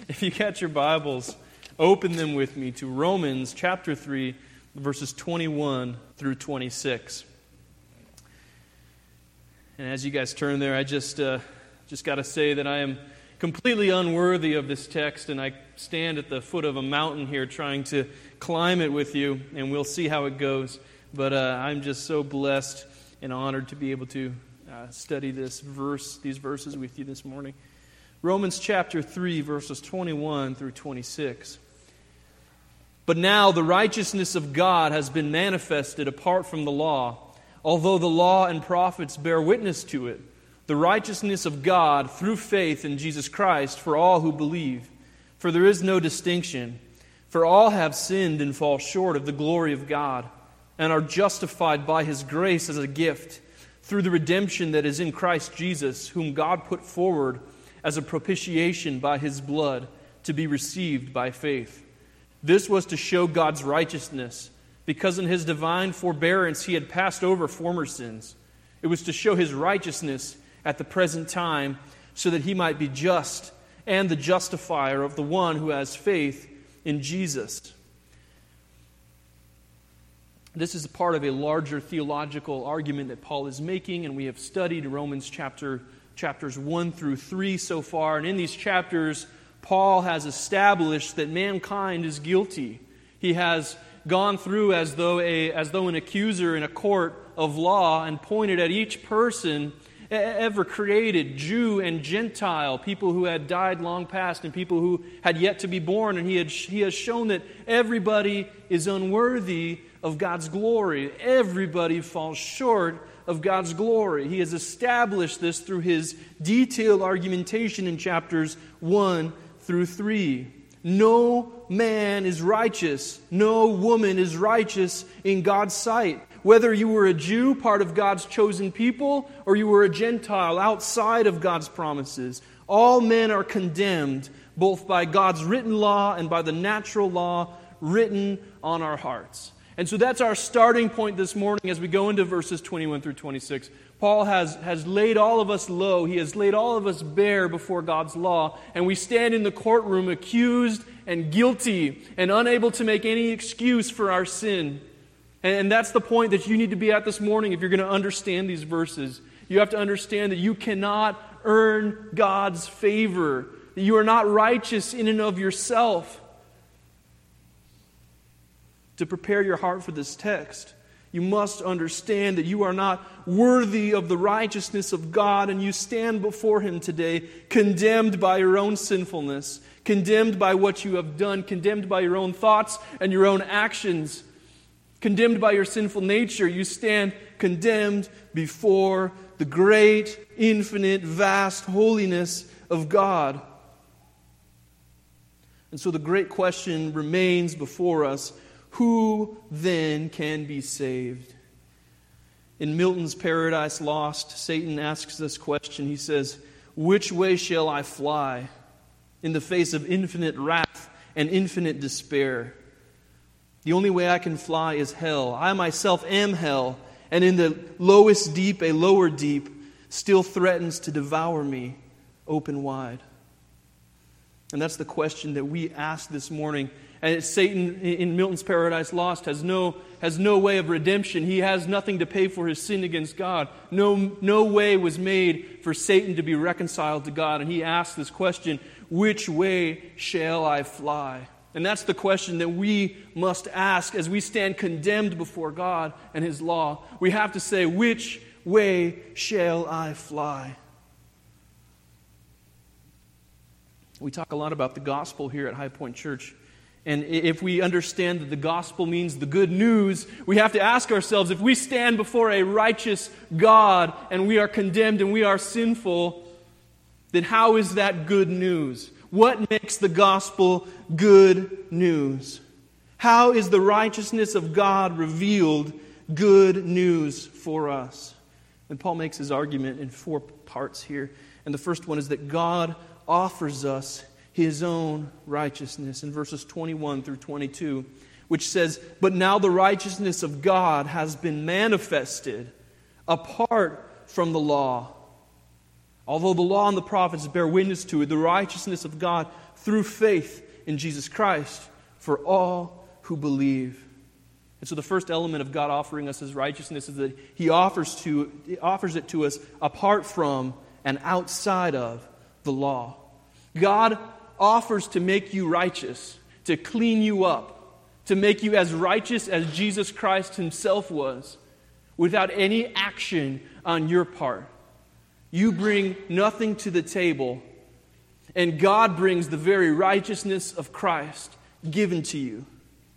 If you got your Bibles, open them with me to Romans chapter 3, verses 21 through 26. And as you guys turn there, I just got to say that I am completely unworthy of this text, and I stand at the foot of a mountain here trying to climb it with you, and we'll see how it goes. But I'm just so blessed and honored to be able to study these verses with you this morning. Romans chapter 3, verses 21 through 26. But now the righteousness of God has been manifested apart from the law, although the law and prophets bear witness to it. The righteousness of God through faith in Jesus Christ for all who believe. For there is no distinction. For all have sinned and fall short of the glory of God, and are justified by His grace as a gift, through the redemption that is in Christ Jesus, whom God put forward as a propitiation by His blood, to be received by faith. This was to show God's righteousness, because in His divine forbearance He had passed over former sins. It was to show His righteousness at the present time, so that He might be just and the justifier of the one who has faith in Jesus. This is a part of a larger theological argument that Paul is making, and we have studied Romans chapters 1 through 3 so far. And in these chapters, Paul has established that mankind is guilty. He has gone through as though an accuser in a court of law and pointed at each person ever created, Jew and Gentile, people who had died long past and people who had yet to be born. And he has shown that everybody is unworthy of God's glory. Everybody falls short of God's glory. He has established this through his detailed argumentation in chapters 1 through 3. No man is righteous. No woman is righteous in God's sight. Whether you were a Jew, part of God's chosen people, or you were a Gentile outside of God's promises, all men are condemned both by God's written law and by the natural law written on our hearts. And so that's our starting point this morning as we go into verses 21 through 26. Paul has laid all of us low. He has laid all of us bare before God's law. And we stand in the courtroom accused and guilty and unable to make any excuse for our sin. And that's the point that you need to be at this morning if you're going to understand these verses. You have to understand that you cannot earn God's favor. That you are not righteous in and of yourself. To prepare your heart for this text, you must understand that you are not worthy of the righteousness of God, and you stand before Him today condemned by your own sinfulness, condemned by what you have done, condemned by your own thoughts and your own actions, condemned by your sinful nature. You stand condemned before the great, infinite, vast holiness of God. And so the great question remains before us: who then can be saved? In Milton's Paradise Lost, Satan asks this question. He says, "Which way shall I fly in the face of infinite wrath and infinite despair? The only way I can fly is hell. I myself am hell, and in the lowest deep, a lower deep still threatens to devour me open wide." And that's the question that we ask this morning. And Satan in Milton's Paradise Lost has no way of redemption. He has nothing to pay for his sin against God. No way was made for Satan to be reconciled to God. And he asks this question, which way shall I fly? And that's the question that we must ask as we stand condemned before God and His law. We have to say, which way shall I fly? We talk a lot about the gospel here at High Point Church. And if we understand that the gospel means the good news, we have to ask ourselves, if we stand before a righteous God and we are condemned and we are sinful, then how is that good news? What makes the gospel good news? How is the righteousness of God revealed good news for us? And Paul makes his argument in 4 parts here. And the first one is that God offers us His own righteousness in verses 21 through 22, which says, "But now the righteousness of God has been manifested apart from the law, Although the law and the prophets bear witness to it, the righteousness of God through faith in Jesus Christ for all who believe. And so the first element of God offering us His righteousness is that He offers it to us apart from and outside of the law. God offers to make you righteous, to clean you up, to make you as righteous as Jesus Christ Himself was, without any action on your part. You bring nothing to the table, and God brings the very righteousness of Christ given to you.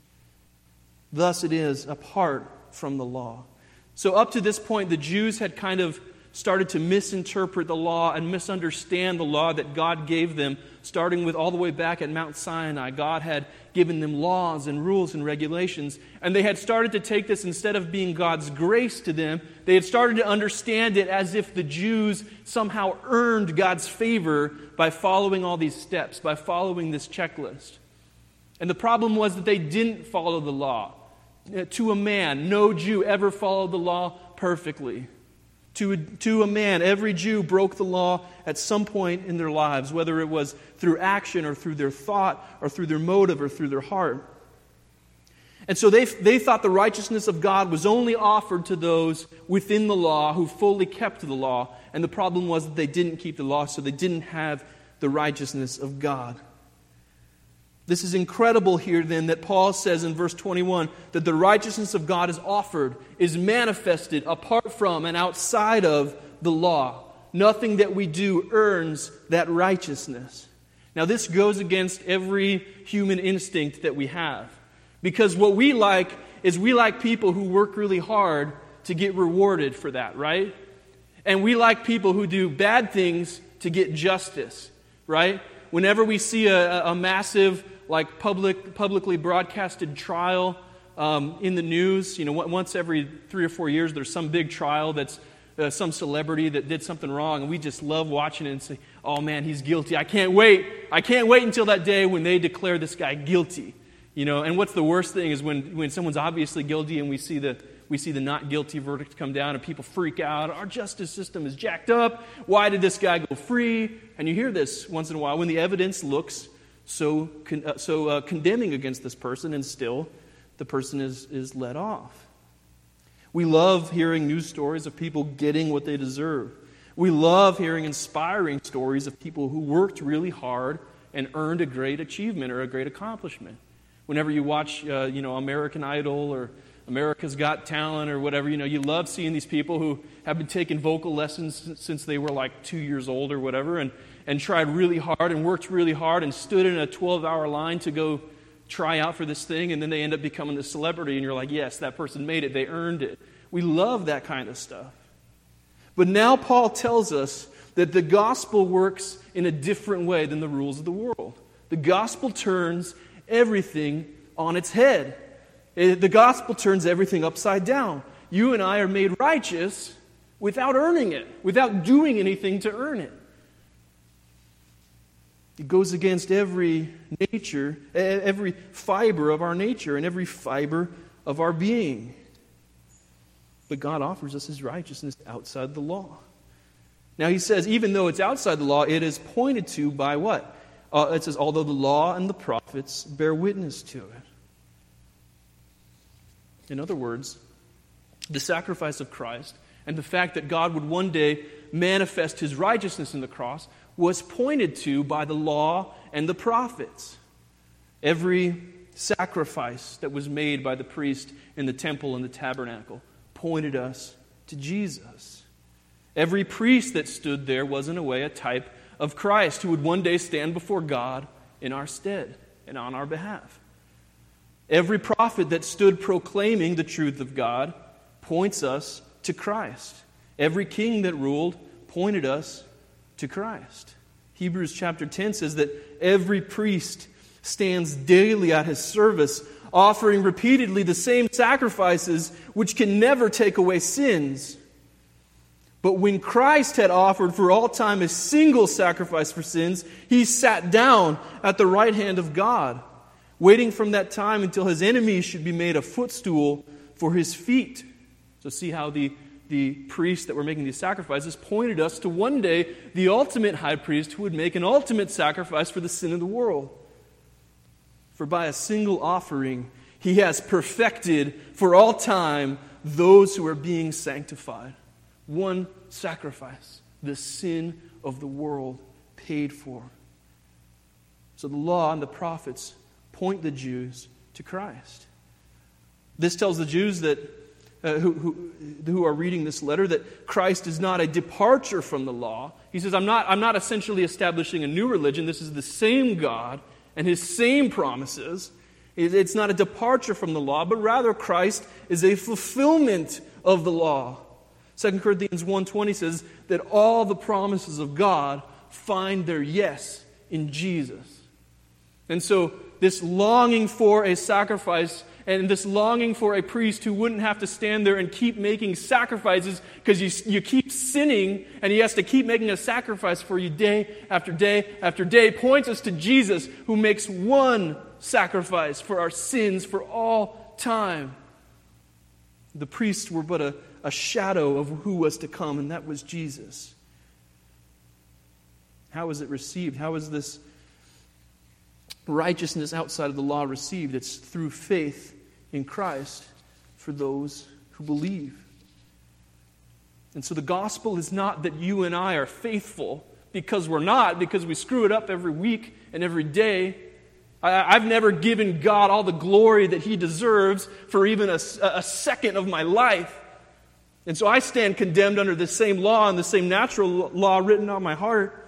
Thus it is apart from the law. So up to this point, the Jews had kind of started to misinterpret the law and misunderstand the law that God gave them, starting with all the way back at Mount Sinai. God had given them laws and rules and regulations, and they had started to take this, instead of being God's grace to them, they had started to understand it as if the Jews somehow earned God's favor by following all these steps, by following this checklist. And the problem was that they didn't follow the law. To a man, no Jew ever followed the law perfectly. To a man, every Jew broke the law at some point in their lives, whether it was through action or through their thought or through their motive or through their heart. And so they thought the righteousness of God was only offered to those within the law who fully kept the law. And the problem was that they didn't keep the law, so they didn't have the righteousness of God. This is incredible here then that Paul says in verse 21 that the righteousness of God is offered, is manifested apart from and outside of the law. Nothing that we do earns that righteousness. Now this goes against every human instinct that we have. Because what we like is we like people who work really hard to get rewarded for that, right? And we like people who do bad things to get justice, right? Whenever we see a massive, publicly broadcasted trial in the news, once every 3 or 4 years, there's some big trial that's some celebrity that did something wrong, and we just love watching it and say, "Oh man, he's guilty! I can't wait! I can't wait until that day when they declare this guy guilty." And what's the worst thing is when someone's obviously guilty and we see the not guilty verdict come down and people freak out. Our justice system is jacked up. Why did this guy go free? And you hear this once in a while when the evidence looks so condemning against this person, and still the person is let off. We love hearing news stories of people getting what they deserve. We love hearing inspiring stories of people who worked really hard and earned a great achievement or a great accomplishment. Whenever you watch, American Idol or America's Got Talent or whatever, you love seeing these people who have been taking vocal lessons since they were 2 years old or whatever, and tried really hard and worked really hard and stood in a 12-hour line to go try out for this thing, and then they end up becoming this celebrity, and you're like, yes, that person made it, they earned it. We love that kind of stuff. But now Paul tells us that the gospel works in a different way than the rules of the world. The gospel turns everything on its head. The gospel turns everything upside down. You and I are made righteous without earning it, without doing anything to earn it. It goes against every nature, every fiber of our nature and every fiber of our being. But God offers us His righteousness outside the law. Now he says, even though it's outside the law, it is pointed to by what? It says, although the law and the prophets bear witness to it. In other words, the sacrifice of Christ and the fact that God would one day manifest His righteousness in the cross was pointed to by the law and the prophets. Every sacrifice that was made by the priest in the temple and the tabernacle pointed us to Jesus. Every priest that stood there was, in a way, a type of Christ who would one day stand before God in our stead and on our behalf. Every prophet that stood proclaiming the truth of God points us to Christ. Every king that ruled pointed us to Christ. Hebrews chapter 10 says that every priest stands daily at his service, offering repeatedly the same sacrifices which can never take away sins. But when Christ had offered for all time a single sacrifice for sins, He sat down at the right hand of God, waiting from that time until His enemies should be made a footstool for His feet. So see how the the priests that were making these sacrifices pointed us to one day the ultimate high priest who would make an ultimate sacrifice for the sin of the world. For by a single offering, he has perfected for all time those who are being sanctified. One sacrifice, the sin of the world paid for. So the law and the prophets point the Jews to Christ. This tells the Jews that who are reading this letter that Christ is not a departure from the law. He says, I'm not essentially establishing a new religion. This is the same God and His same promises. It's not a departure from the law, but rather Christ is a fulfillment of the law. 2 Corinthians 1:20 says that all the promises of God find their yes in Jesus. And so this longing for a sacrifice and this longing for a priest who wouldn't have to stand there and keep making sacrifices because you keep sinning and he has to keep making a sacrifice for you day after day after day points us to Jesus, who makes one sacrifice for our sins for all time. The priests were but a shadow of who was to come, and that was Jesus. How was it received? How is this righteousness outside of the law received? It's through faith in Christ for those who believe. And so the gospel is not that you and I are faithful because we're not, because we screw it up every week and every day. I've never given God all the glory that He deserves for even a second of my life. And so I stand condemned under the same law and the same natural law written on my heart.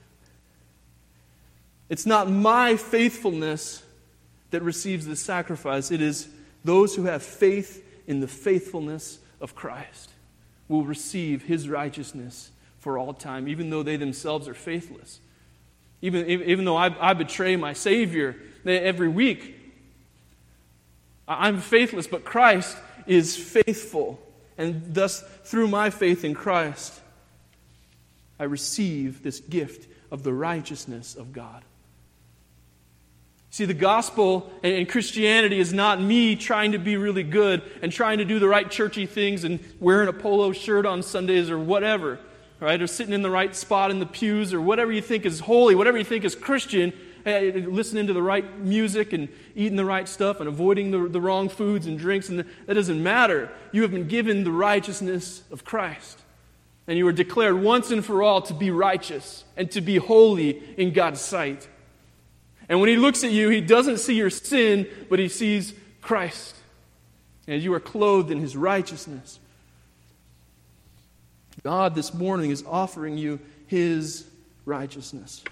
It's not my faithfulness that receives the sacrifice. It is those who have faith in the faithfulness of Christ will receive His righteousness for all time, even though they themselves are faithless. Even though I betray my Savior every week, I'm faithless, but Christ is faithful. And thus, through my faith in Christ, I receive this gift of the righteousness of God. See, the gospel and Christianity is not me trying to be really good and trying to do the right churchy things and wearing a polo shirt on Sundays or whatever, right? Or sitting in the right spot in the pews or whatever you think is holy, whatever you think is Christian, listening to the right music and eating the right stuff and avoiding the wrong foods and drinks. And that doesn't matter. You have been given the righteousness of Christ. And you were declared once and for all to be righteous and to be holy in God's sight. And when He looks at you, He doesn't see your sin, but He sees Christ. And you are clothed in His righteousness. God this morning is offering you His righteousness.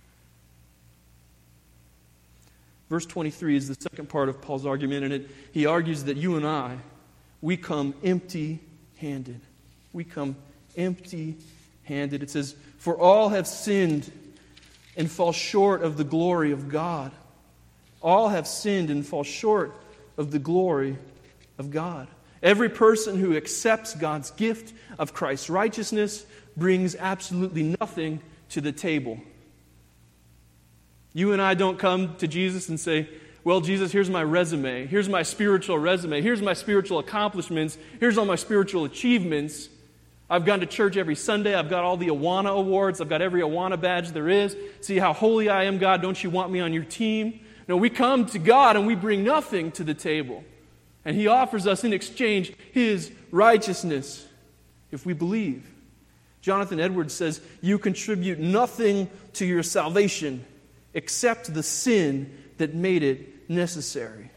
Verse 23 is the second part of Paul's argument, and he argues that you and I, we come empty-handed. We come empty-handed. It says, "For all have sinned and fall short of the glory of God." All have sinned and fall short of the glory of God. Every person who accepts God's gift of Christ's righteousness brings absolutely nothing to the table. You and I don't come to Jesus and say, "Well, Jesus, here's my resume. Here's my spiritual resume. Here's my spiritual accomplishments. Here's all my spiritual achievements. I've gone to church every Sunday. I've got all the Awana awards. I've got every Awana badge there is. See how holy I am, God. Don't you want me on your team?" No, we come to God and we bring nothing to the table. And He offers us in exchange His righteousness if we believe. Jonathan Edwards says, "You contribute nothing to your salvation except the sin that made it necessary."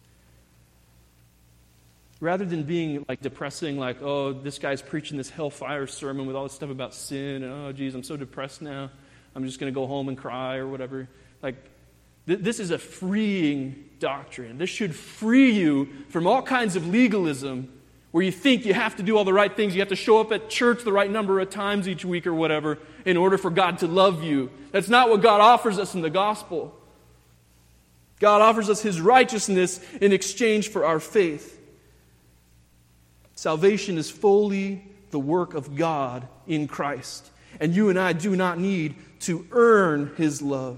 Rather than being like depressing, like, "Oh, this guy's preaching this hellfire sermon with all this stuff about sin, and oh, geez, I'm so depressed now. I'm just going to go home and cry," or whatever. Like, this is a freeing doctrine. This should free you from all kinds of legalism where you think you have to do all the right things. You have to show up at church the right number of times each week or whatever in order for God to love you. That's not what God offers us in the gospel. God offers us His righteousness in exchange for our faith. Salvation is fully the work of God in Christ. And you and I do not need to earn His love.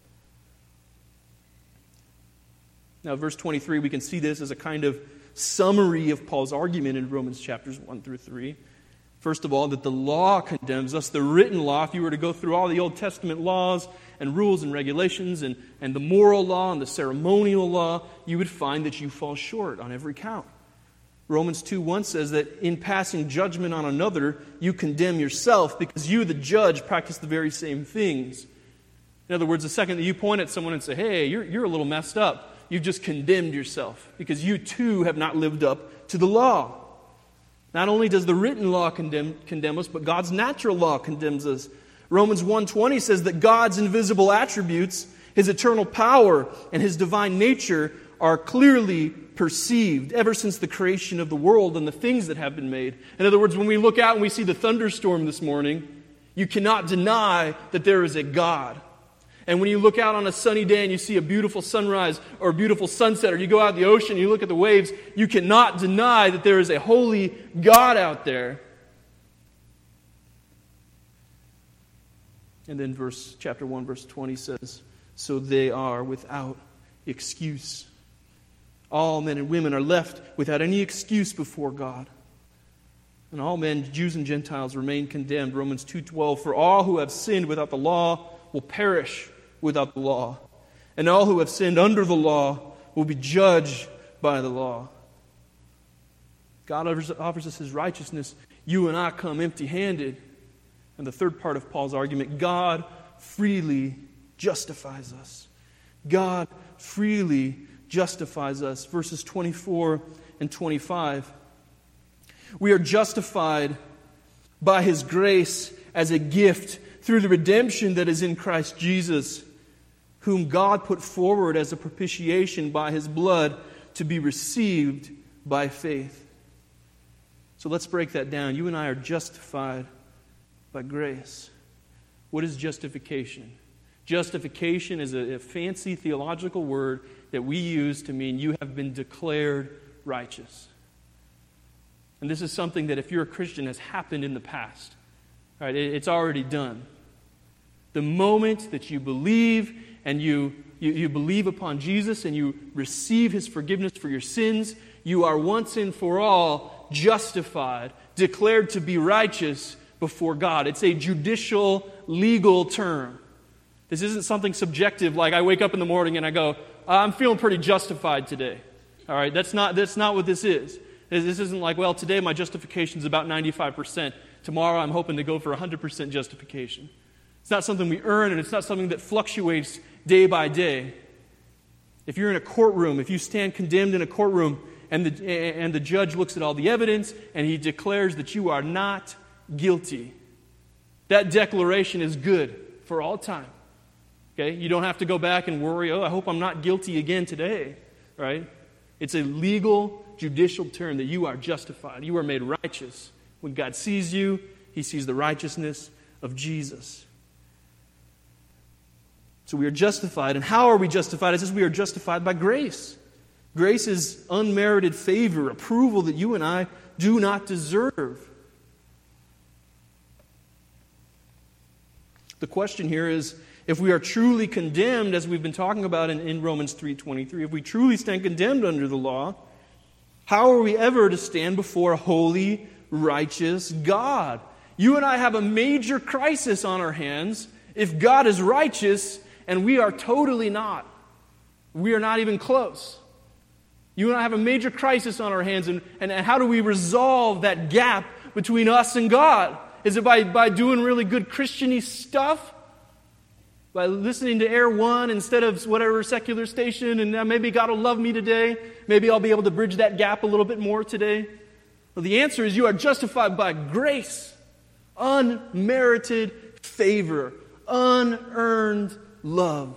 Now, verse 23, we can see this as a kind of summary of Paul's argument in Romans chapters 1 through 3. First of all, that the law condemns us, the written law. If you were to go through all the Old Testament laws and rules and regulations and the moral law and the ceremonial law, you would find that you fall short on every count. Romans 2:1 says that in passing judgment on another, you condemn yourself because you, the judge, practice the very same things. In other words, the second that you point at someone and say, hey, you're a little messed up, you've just condemned yourself because you too have not lived up to the law. Not only does the written law condemn us, but God's natural law condemns us. Romans 1:20 says that God's invisible attributes, His eternal power, and His divine nature are clearly perceived ever since the creation of the world and the things that have been made. In other words, when we look out and we see the thunderstorm this morning, you cannot deny that there is a God. And when you look out on a sunny day and you see a beautiful sunrise or a beautiful sunset, or you go out in the ocean and you look at the waves, you cannot deny that there is a holy God out there. And then chapter 1, verse 20 says, so they are without excuse. All men and women are left without any excuse before God. And all men, Jews and Gentiles, remain condemned. Romans 2:12, for all who have sinned without the law will perish without the law. And all who have sinned under the law will be judged by the law. God offers us His righteousness. You and I come empty-handed. And the third part of Paul's argument, God freely justifies us. God freely justifies us. Verses 24 and 25. We are justified by His grace as a gift through the redemption that is in Christ Jesus, whom God put forward as a propitiation by His blood to be received by faith. So let's break that down. You and I are justified by grace. What is justification? Justification is a fancy theological word that we use to mean you have been declared righteous. And this is something that if you're a Christian has happened in the past. Right? It's already done. The moment that you believe and you believe upon Jesus and you receive His forgiveness for your sins, you are once and for all justified, declared to be righteous before God. It's a judicial, legal term. This isn't something subjective like I wake up in the morning and I go, I'm feeling pretty justified today. All right, that's not what this is. This isn't like, well, today my justification is about 95%. Tomorrow I'm hoping to go for 100% justification. It's not something we earn, and it's not something that fluctuates day by day. If you're in a courtroom, if you stand condemned in a courtroom, and the judge looks at all the evidence, and he declares that you are not guilty, that declaration is good for all time. Okay? You don't have to go back and worry, I hope I'm not guilty again today. Right? It's a legal, judicial term that you are justified. You are made righteous. When God sees you, He sees the righteousness of Jesus. So we are justified. And how are we justified? It says we are justified by grace. Grace is unmerited favor, approval that you and I do not deserve. The question here is, if we are truly condemned, as we've been talking about in Romans 3:23, if we truly stand condemned under the law, how are we ever to stand before a holy, righteous God? You and I have a major crisis on our hands if God is righteous and we are totally not. We are not even close. You and I have a major crisis on our hands, and how do we resolve that gap between us and God? Is it by doing really good Christian-y stuff? By listening to Air One instead of whatever secular station, and maybe God will love me today. Maybe I'll be able to bridge that gap a little bit more today. Well, the answer is you are justified by grace, unmerited favor, unearned love.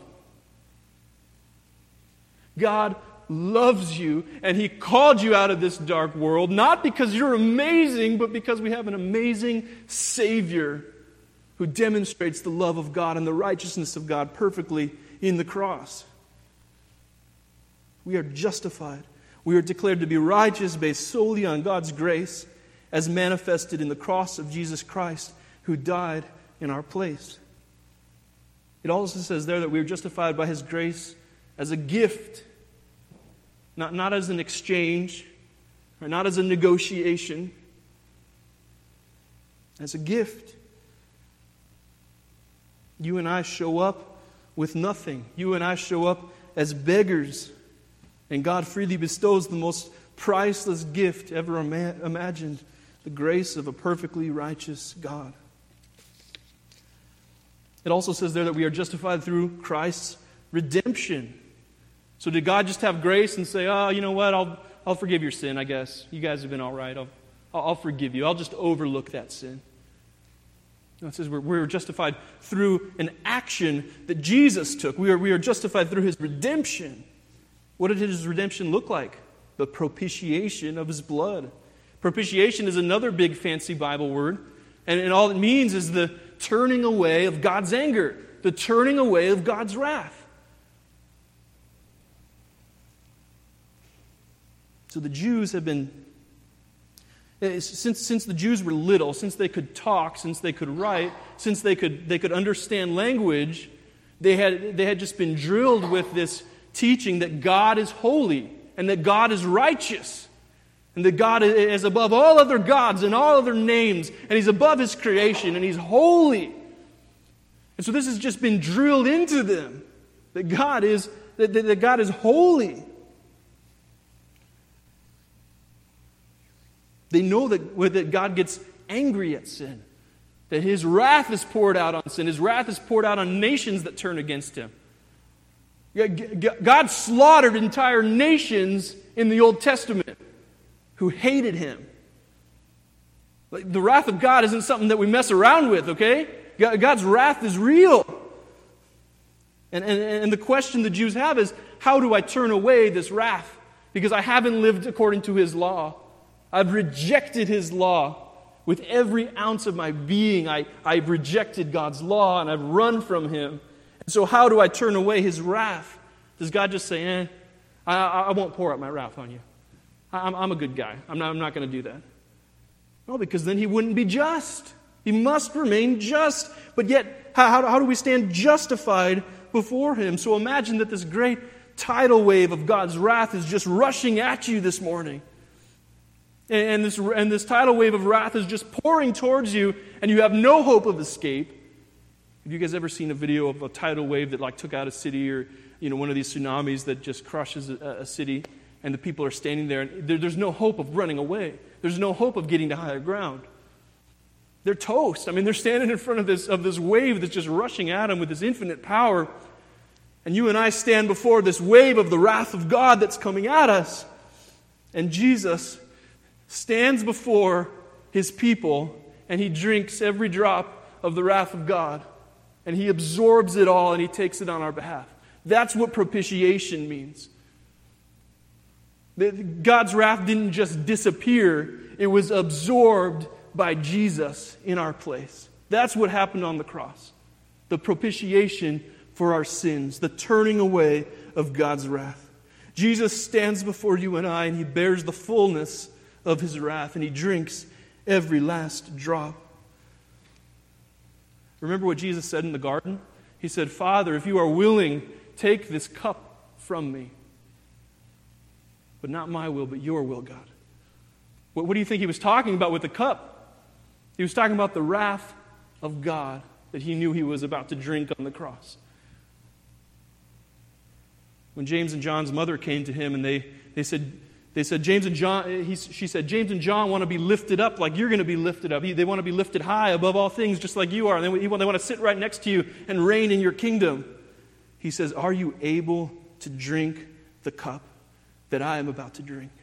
God loves you, and He called you out of this dark world, not because you're amazing, but because we have an amazing Savior who demonstrates the love of God and the righteousness of God perfectly in the cross. We are justified. We are declared to be righteous based solely on God's grace as manifested in the cross of Jesus Christ who died in our place. It also says there that we are justified by His grace as a gift, not as an exchange, or not as a negotiation. as a gift. You and I show up with nothing. You and I show up as beggars. And God freely bestows the most priceless gift ever imagined, the grace of a perfectly righteous God. It also says there that we are justified through Christ's redemption. So did God just have grace and say, oh, you know what, I'll forgive your sin, I guess. You guys have been all right. I'll forgive you. I'll just overlook that sin. No, it says we're justified through an action that Jesus took. We are justified through His redemption. What did His redemption look like? The propitiation of His blood. Propitiation is another big fancy Bible word. And all it means is the turning away of God's anger. The turning away of God's wrath. So the Jews have been, since the Jews were little, since they could talk, since they could write, since they could understand language, they had just been drilled with this teaching that God is holy and that God is righteous and that God is above all other gods and all other names, and He's above His creation and He's holy. And so this has just been drilled into them, that God is holy. They know that God gets angry at sin, that His wrath is poured out on sin. His wrath is poured out on nations that turn against Him. God slaughtered entire nations in the Old Testament who hated Him. The wrath of God isn't something that we mess around with, okay? God's wrath is real. And the question the Jews have is, how do I turn away this wrath? Because I haven't lived according to His law. I've rejected His law. With every ounce of my being, I've rejected God's law and I've run from Him. And so how do I turn away His wrath? Does God just say, I won't pour out my wrath on you. I'm a good guy. I'm not going to do that. No, because then He wouldn't be just. He must remain just. But yet, how do we stand justified before Him? So imagine that this great tidal wave of God's wrath is just rushing at you this morning. And this tidal wave of wrath is just pouring towards you, and you have no hope of escape. Have you guys ever seen a video of a tidal wave that took out a city, or one of these tsunamis that just crushes a city, and the people are standing there, and there's no hope of running away. There's no hope of getting to higher ground. They're toast. They're standing in front of this wave that's just rushing at them with this infinite power. And you and I stand before this wave of the wrath of God that's coming at us. And Jesus stands before His people, and He drinks every drop of the wrath of God. And He absorbs it all, and He takes it on our behalf. That's what propitiation means. God's wrath didn't just disappear. It was absorbed by Jesus in our place. That's what happened on the cross. The propitiation for our sins. The turning away of God's wrath. Jesus stands before you and I, and He bears the fullness of His wrath, and He drinks every last drop. Remember what Jesus said in the garden? He said, Father, if you are willing, take this cup from me. But not my will, but your will, God. What do you think He was talking about with the cup? He was talking about the wrath of God that He knew He was about to drink on the cross. When James and John's mother came to Him, and they said, James and John, she said, James and John want to be lifted up like you're going to be lifted up. They want to be lifted high above all things just like you are. And they want to sit right next to you and reign in your kingdom. He says, are you able to drink the cup that I am about to drink?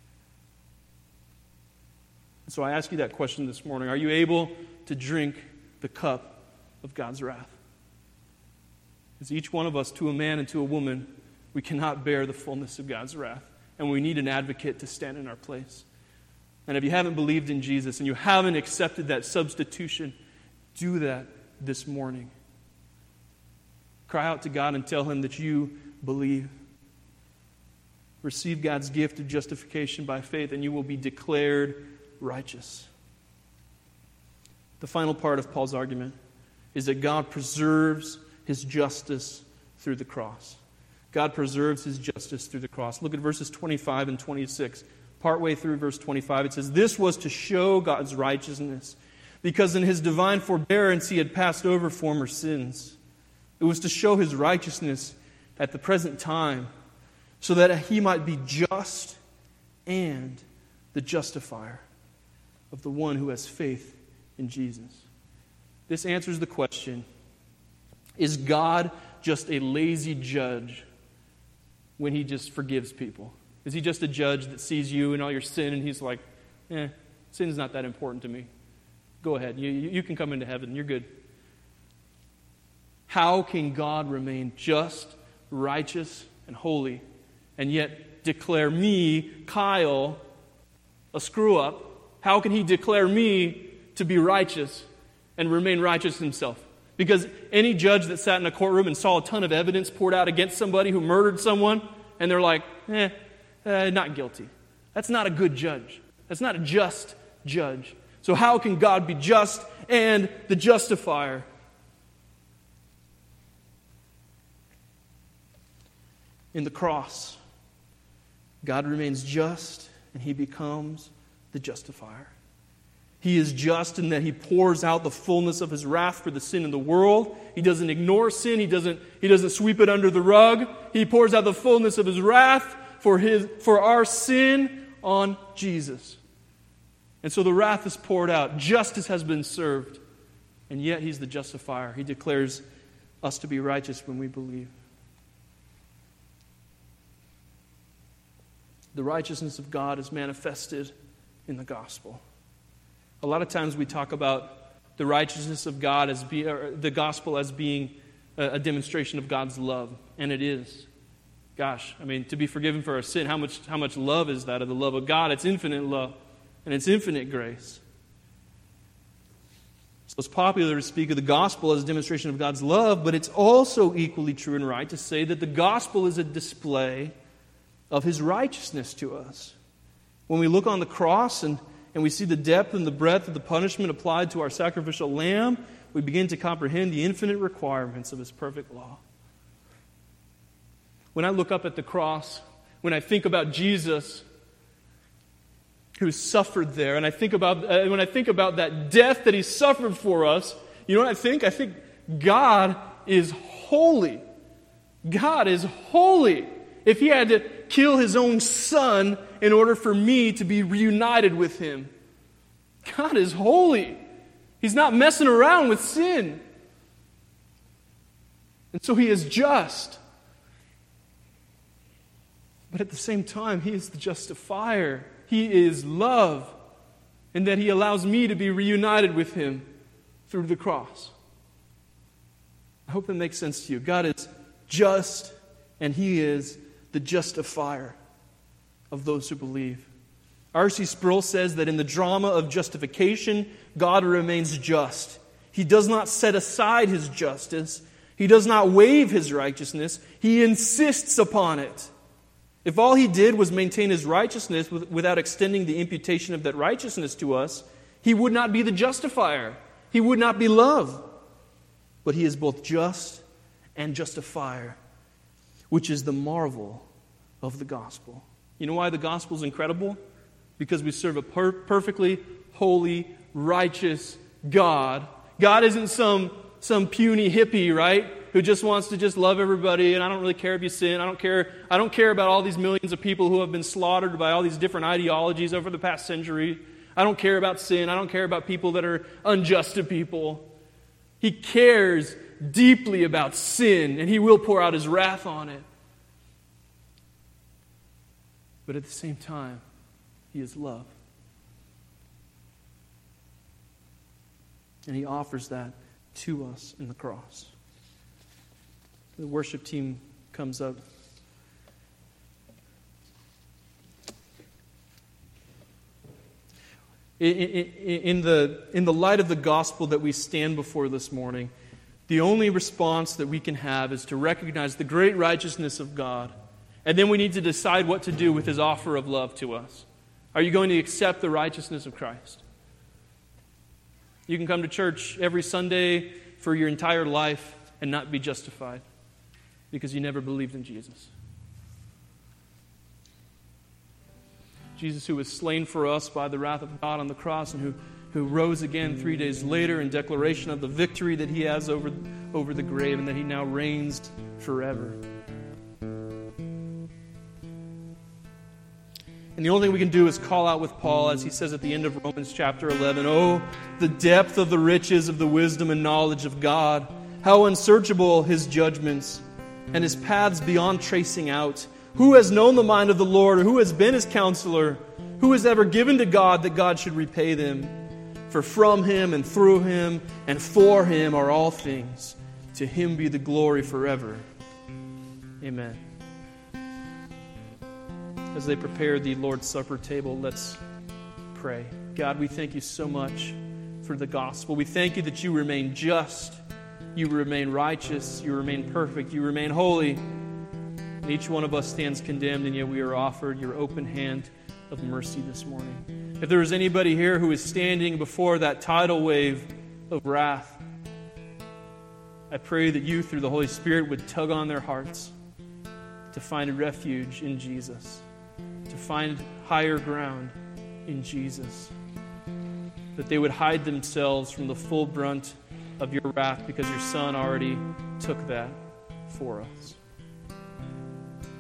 And so I ask you that question this morning. Are you able to drink the cup of God's wrath? As each one of us, to a man and to a woman, we cannot bear the fullness of God's wrath. And we need an advocate to stand in our place. And if you haven't believed in Jesus and you haven't accepted that substitution, do that this morning. Cry out to God and tell Him that you believe. Receive God's gift of justification by faith, and you will be declared righteous. The final part of Paul's argument is that God preserves His justice through the cross. God preserves His justice through the cross. Look at verses 25 and 26. Partway through verse 25, it says, this was to show God's righteousness, because in his divine forbearance he had passed over former sins. It was to show his righteousness at the present time, so that he might be just and the justifier of the one who has faith in Jesus. This answers the question, is God just a lazy judge when he just forgives people? Is he just a judge that sees you and all your sin and he's like, sin's not that important to me. Go ahead. You can come into heaven. You're good. How can God remain just, righteous, and holy, and yet declare me, Kyle, a screw-up? How can he declare me to be righteous and remain righteous himself? Because any judge that sat in a courtroom and saw a ton of evidence poured out against somebody who murdered someone, and they're like, not guilty. That's not a good judge. That's not a just judge. So how can God be just and the justifier? In the cross, God remains just and he becomes the justifier. He is just in that he pours out the fullness of his wrath for the sin in the world. He doesn't ignore sin. He doesn't sweep it under the rug. He pours out the fullness of his wrath for our sin on Jesus. And so the wrath is poured out. Justice has been served. And yet he's the justifier. He declares us to be righteous when we believe. The righteousness of God is manifested in the gospel. A lot of times we talk about the righteousness of God as the gospel as being a demonstration of God's love, and it is. Gosh, to be forgiven for our sin, how much love is that of the love of God? It's infinite love, and it's infinite grace. So it's popular to speak of the gospel as a demonstration of God's love, but it's also equally true and right to say that the gospel is a display of his righteousness to us. When we look on the cross and we see the depth and the breadth of the punishment applied to our sacrificial lamb, we begin to comprehend the infinite requirements of his perfect law. When I look up at the cross, when I think about Jesus who suffered there, and when I think about that death that he suffered for us, you know what I think? I think God is holy. God is holy. If he had to kill his own son in order for me to be reunited with him, God is holy. He's not messing around with sin. And so he is just. But at the same time, he is the justifier. He is love. And that he allows me to be reunited with him through the cross. I hope that makes sense to you. God is just, and he is the justifier of those who believe. R.C. Sproul says that in the drama of justification, God remains just. He does not set aside his justice. He does not waive his righteousness. He insists upon it. If all he did was maintain his righteousness without extending the imputation of that righteousness to us, he would not be the justifier. He would not be love. But he is both just and justifier, which is the marvel of the gospel. You know why the gospel is incredible? Because we serve a perfectly holy, righteous God. God isn't some puny hippie, right? Who just wants to just love everybody, and I don't really care if you sin. I don't care about all these millions of people who have been slaughtered by all these different ideologies over the past century. I don't care about sin. I don't care about people that are unjust to people. He cares deeply about sin, and he will pour out his wrath on it. But at the same time, he is love. And he offers that to us in the cross. The worship team comes up. In the light of the gospel that we stand before this morning, the only response that we can have is to recognize the great righteousness of God. And then we need to decide what to do with his offer of love to us. Are you going to accept the righteousness of Christ? You can come to church every Sunday for your entire life and not be justified because you never believed in Jesus. Jesus, who was slain for us by the wrath of God on the cross and who rose again 3 days later in declaration of the victory that he has over the grave, and that he now reigns forever. And the only thing we can do is call out with Paul, as he says at the end of Romans chapter 11, "Oh, the depth of the riches of the wisdom and knowledge of God! How unsearchable his judgments, and his paths beyond tracing out! Who has known the mind of the Lord, or who has been his counselor? Who has ever given to God that God should repay them? For from him and through him and for him are all things. To him be the glory forever. Amen." As they prepare the Lord's Supper table, let's pray. God, we thank you so much for the gospel. We thank you that you remain just, you remain righteous, you remain perfect, you remain holy. And each one of us stands condemned, and yet we are offered your open hand of mercy this morning. If there is anybody here who is standing before that tidal wave of wrath, I pray that you, through the Holy Spirit, would tug on their hearts to find refuge in Jesus, to find higher ground in Jesus, that they would hide themselves from the full brunt of your wrath because your Son already took that for us.